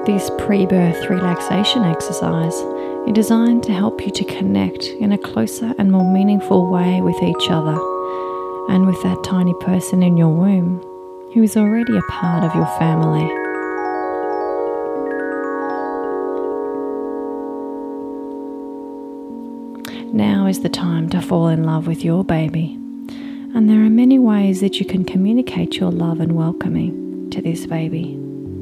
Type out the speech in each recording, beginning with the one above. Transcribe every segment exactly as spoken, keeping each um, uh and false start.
This pre-birth relaxation exercise is designed to help you to connect in a closer and more meaningful way with each other and with that tiny person in your womb who is already a part of your family. Now is the time to fall in love with your baby, and there are many ways that you can communicate your love and welcoming to this baby.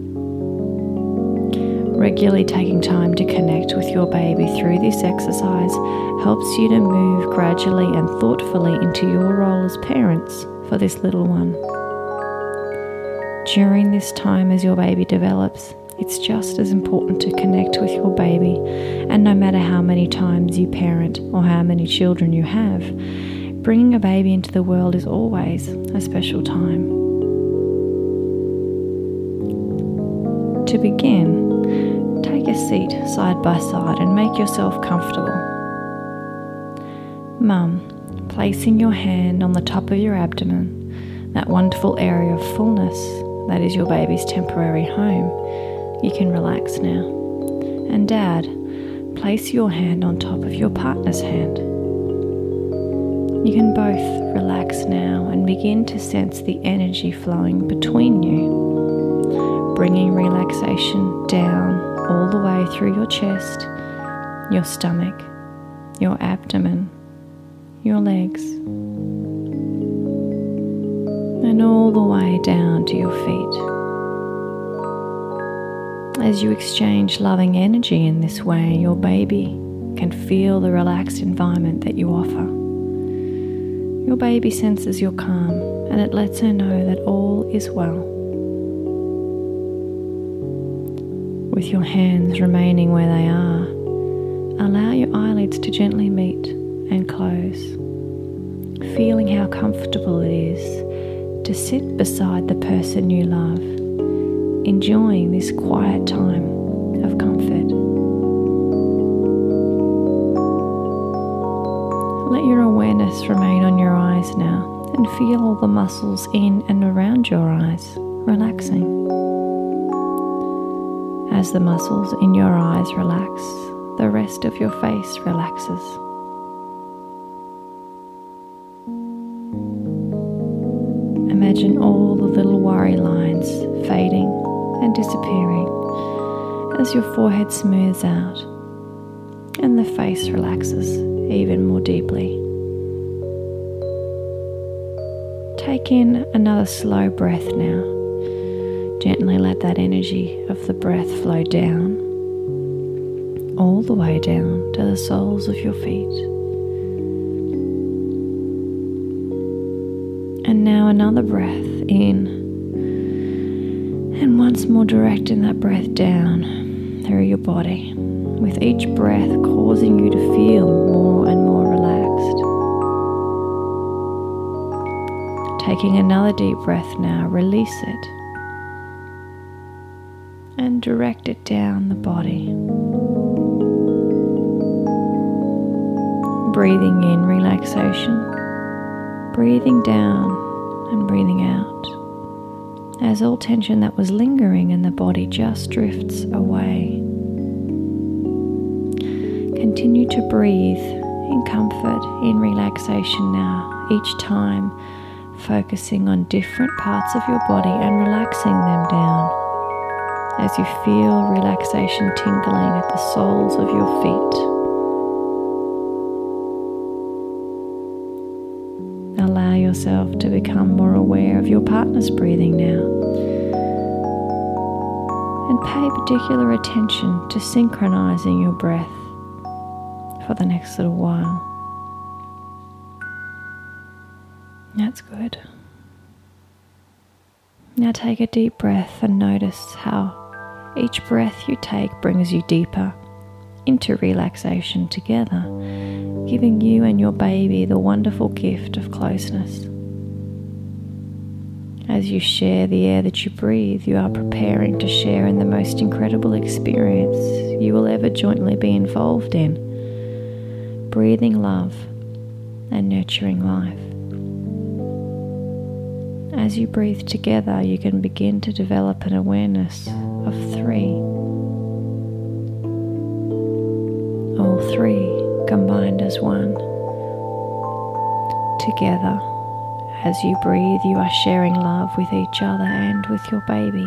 Regularly taking time to connect with your baby through this exercise helps you to move gradually and thoughtfully into your role as parents for this little one. During this time as your baby develops, it's just as important to connect with your baby, and no matter how many times you parent or how many children you have, bringing a baby into the world is always a special time. To begin, take a seat side by side and make yourself comfortable. Mum, placing your hand on the top of your abdomen, that wonderful area of fullness that is your baby's temporary home, you can relax now. And Dad, place your hand on top of your partner's hand. You can both relax now and begin to sense the energy flowing between you, bringing relaxation down all the way through your chest, your stomach, your abdomen, your legs, and all the way down to your feet. As you exchange loving energy in this way, your baby can feel the relaxed environment that you offer. Your baby senses your calm, and it lets her know that all is well. With your hands remaining where they are, allow your eyelids to gently meet and close, feeling how comfortable it is to sit beside the person you love, enjoying this quiet time of comfort. Let your awareness remain on your eyes now and feel all the muscles in and around your eyes relaxing. As the muscles in your eyes relax, the rest of your face relaxes. Imagine all the little worry lines fading and disappearing as your forehead smooths out and the face relaxes even more deeply. Take in another slow breath now. Gently let that energy of the breath flow down, all the way down to the soles of your feet. And now another breath in, and once more directing that breath down through your body, with each breath causing you to feel more and more relaxed. Taking another deep breath now, release it and direct it down the body. Breathing in relaxation, breathing down and breathing out, as all tension that was lingering in the body just drifts away. Continue to breathe in comfort, in relaxation now, each time focusing on different parts of your body and relaxing them down as you feel relaxation tingling at the soles of your feet. Allow yourself to become more aware of your partner's breathing now, and pay particular attention to synchronizing your breath for the next little while. That's good. Now take a deep breath and notice how each breath you take brings you deeper into relaxation together, giving you and your baby the wonderful gift of closeness. As you share the air that you breathe, you are preparing to share in the most incredible experience you will ever jointly be involved in, breathing love and nurturing life. As you breathe together, you can begin to develop an awareness of three, three combined as one. Together, as you breathe, you are sharing love with each other and with your baby.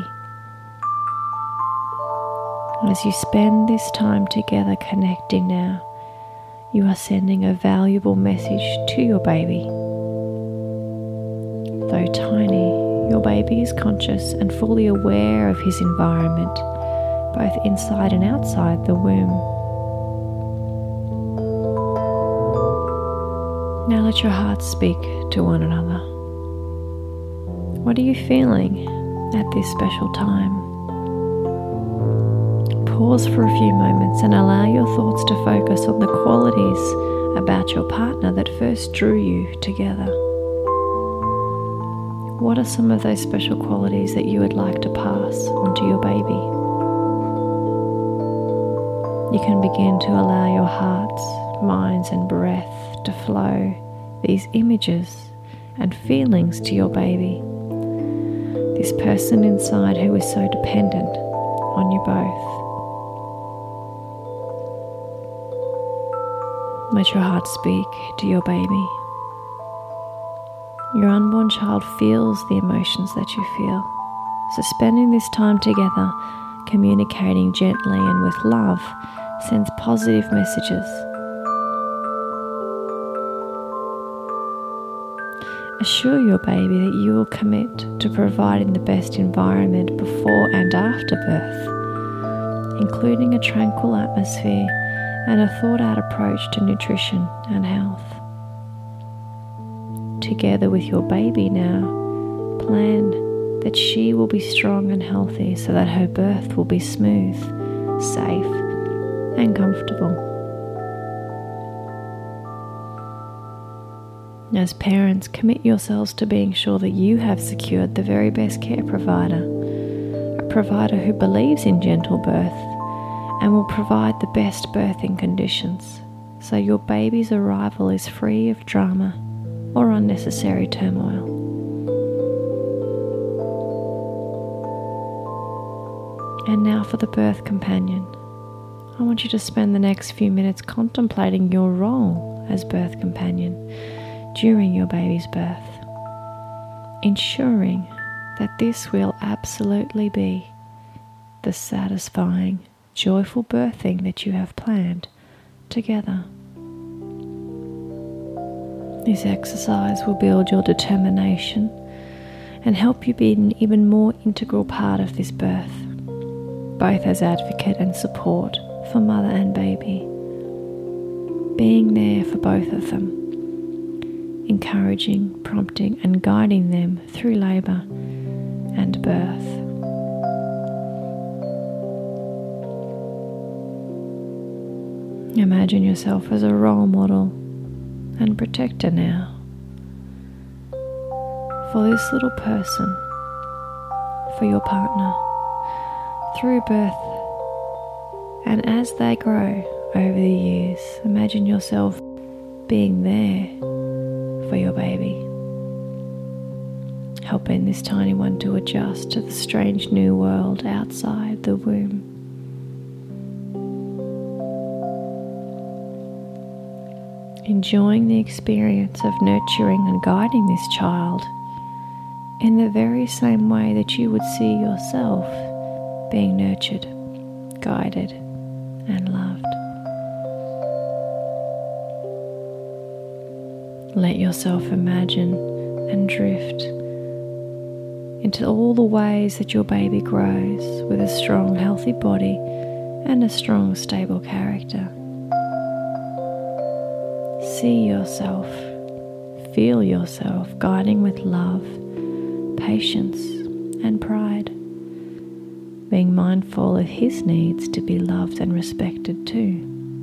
As you spend this time together connecting now, you are sending a valuable message to your baby. Though tiny, your baby is conscious and fully aware of his environment, both inside and outside the womb. Now let your hearts speak to one another. What are you feeling at this special time? Pause for a few moments and allow your thoughts to focus on the qualities about your partner that first drew you together. What are some of those special qualities that you would like to pass onto your baby? You can begin to allow your hearts, minds and breath to flow these images and feelings to your baby. This person inside who is so dependent on you both. Let your heart speak to your baby. Your unborn child feels the emotions that you feel. So spending this time together, communicating gently and with love, sends positive messages. Assure your baby that you will commit to providing the best environment before and after birth, including a tranquil atmosphere and a thought-out approach to nutrition and health. Together with your baby now, plan that she will be strong and healthy so that her birth will be smooth, safe, and comfortable. As parents, commit yourselves to being sure that you have secured the very best care provider, a provider who believes in gentle birth and will provide the best birthing conditions so your baby's arrival is free of drama or unnecessary turmoil. And now for the birth companion. I want you to spend the next few minutes contemplating your role as birth companion during your baby's birth, ensuring that this will absolutely be the satisfying, joyful birthing that you have planned together. This exercise will build your determination and help you be an even more integral part of this birth, both as advocate and support for mother and baby, being there for both of them, encouraging, prompting and guiding them through labour and birth. Imagine yourself as a role model and protector now for this little person, for your partner, through birth. And as they grow over the years, imagine yourself being there for your baby, helping this tiny one to adjust to the strange new world outside the womb. Enjoying the experience of nurturing and guiding this child in the very same way that you would see yourself being nurtured, guided, and loved. Let yourself imagine and drift into all the ways that your baby grows with a strong, healthy body and a strong, stable character. See yourself, feel yourself guiding with love, patience, and pride, being mindful of his needs to be loved and respected too.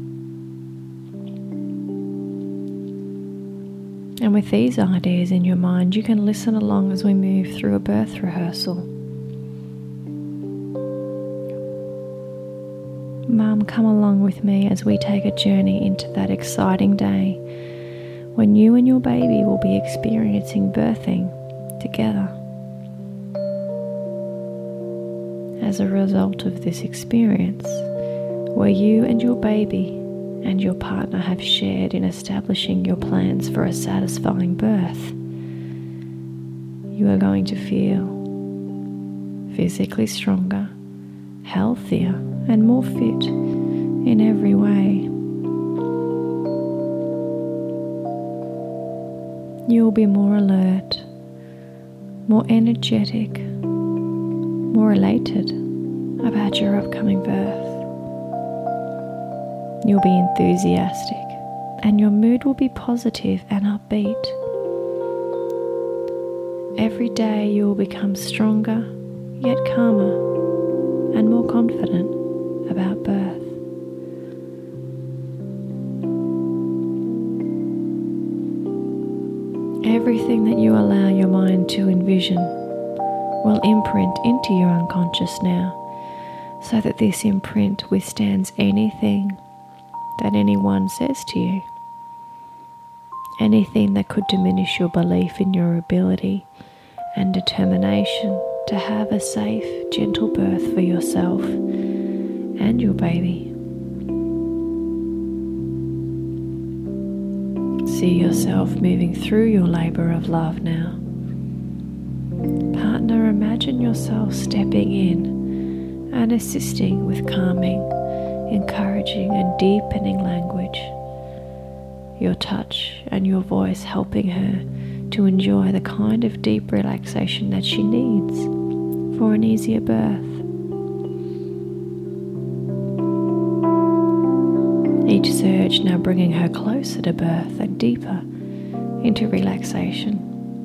And with these ideas in your mind, you can listen along as we move through a birth rehearsal. Mum, come along with me as we take a journey into that exciting day when you and your baby will be experiencing birthing together. As a result of this experience, where you and your baby and your partner have shared in establishing your plans for a satisfying birth, you are going to feel physically stronger, healthier, and more fit in every way. You will be more alert, more energetic, more elated about your upcoming birth. You'll be enthusiastic, and your mood will be positive and upbeat. Every day you will become stronger, yet calmer, and more confident about birth. Everything that you allow your mind to envision will imprint into your unconscious now, so that this imprint withstands anything that anyone says to you, anything that could diminish your belief in your ability and determination to have a safe, gentle birth for yourself and your baby. See yourself moving through your labour of love now. Partner, imagine yourself stepping in and assisting with calming, encouraging and deepening language. Your touch and your voice helping her to enjoy the kind of deep relaxation that she needs for an easier birth. Each surge now bringing her closer to birth and deeper into relaxation.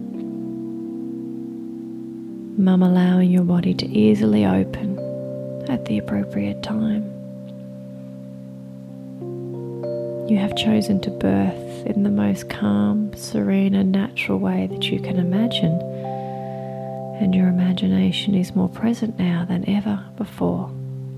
Mum allowing your body to easily open at the appropriate time. You have chosen to birth in the most calm, serene and natural way that you can imagine, and your imagination is more present now than ever before.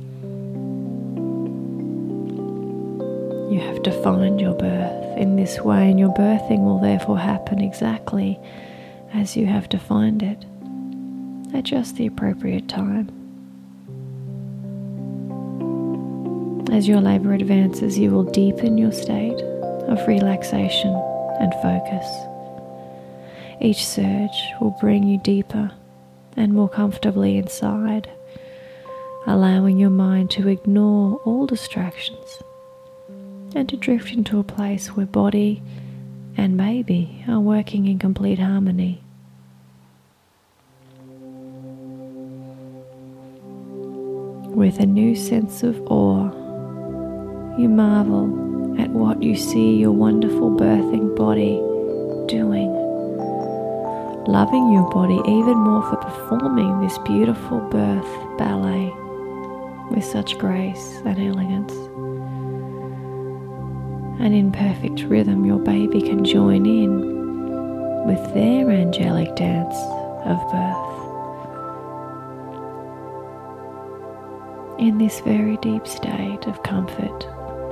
You have defined your birth in this way, and your birthing will therefore happen exactly as you have defined it, at just the appropriate time. As your labour advances, you will deepen your state of relaxation and focus. Each surge will bring you deeper and more comfortably inside, allowing your mind to ignore all distractions and to drift into a place where body and baby are working in complete harmony. With a new sense of awe, you marvel at what you see your wonderful birthing body doing, loving your body even more for performing this beautiful birth ballet with such grace and elegance. And in perfect rhythm, your baby can join in with their angelic dance of birth. In this very deep state of comfort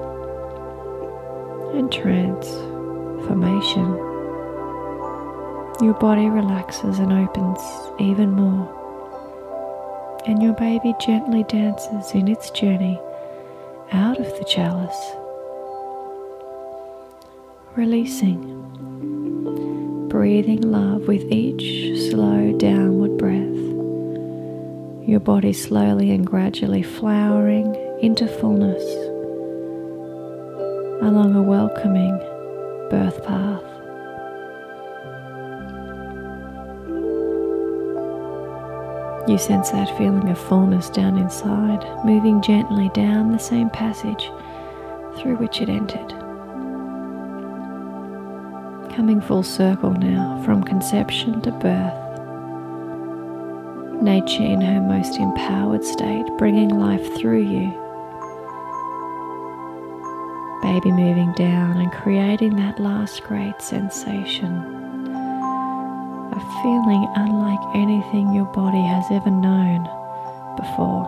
and transformation, your body relaxes and opens even more, and your baby gently dances in its journey out of the chalice, releasing, breathing love with each slow downward breath. Your body slowly and gradually flowering into fullness along a welcoming birth path. You sense that feeling of fullness down inside, moving gently down the same passage through which it entered. Coming full circle now from conception to birth. Nature in her most empowered state, bringing life through you. Baby moving down and creating that last great sensation, a feeling unlike anything your body has ever known before.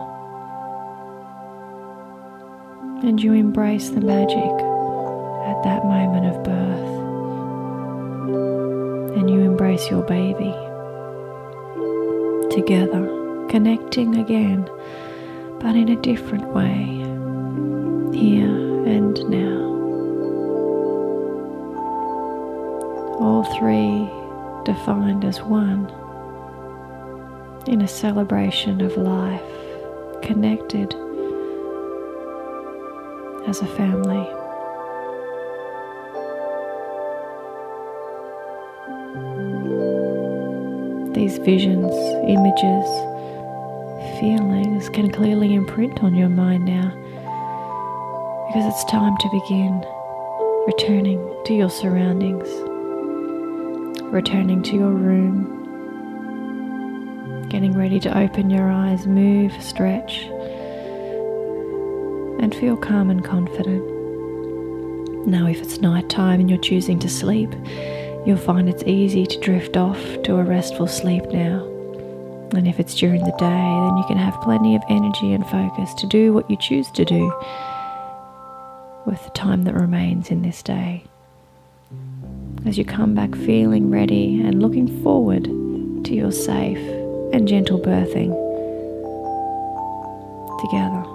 And you embrace the magic at that moment of birth. And you embrace your baby. Together, connecting again, but in a different way, here and now. all three defined as one, in a celebration of life, connected as a family. These visions, images, feelings can clearly imprint on your mind now, because it's time to begin returning to your surroundings, returning to your room, getting ready to open your eyes, move, stretch, and feel calm and confident. Now, if it's night time and you're choosing to sleep, you'll find it's easy to drift off to a restful sleep now. And if it's during the day, then you can have plenty of energy and focus to do what you choose to do with the time that remains in this day. As you come back feeling ready and looking forward to your safe and gentle birthing together.